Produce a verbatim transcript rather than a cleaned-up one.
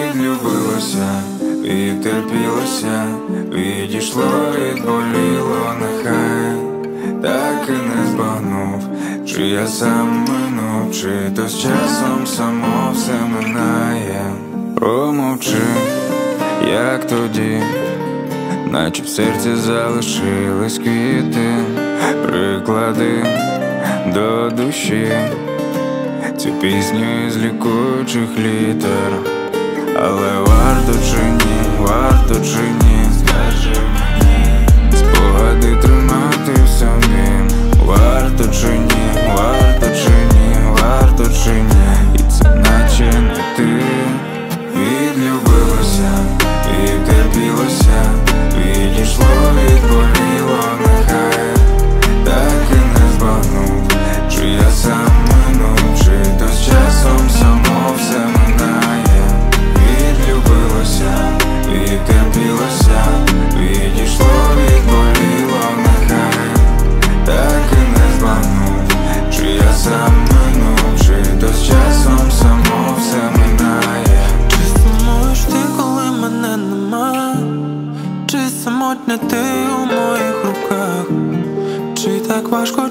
відлюбилося, відтерпілося, відійшло, відболіло, нехай так і не збагнув, чи я сам минув, чи то з часом само все минає. Промовчи, як тоді, наче в серці залишились квіти, приклади до душі цю пісню із лікуючих літер. Але варто чи ні, варто чи ні, скажи мені, спогади тримати в собі. Варто чи ні, варто чи ні, варто чи ні, і це наче не ти. Відлюбилося, відтерпілося, відійшло, відболіло, нехай так і не збагнув, чи я сам минув, чи то з часом само все минає. Відлюбилося, відтерпілося, відійшло, відболіло, нехай так і не збагнув, чи я сам минув, чи то з часом само все минає. Чи сумуєш ти, коли мене нема? Чи самотня ти у моїх руках? Чи так важко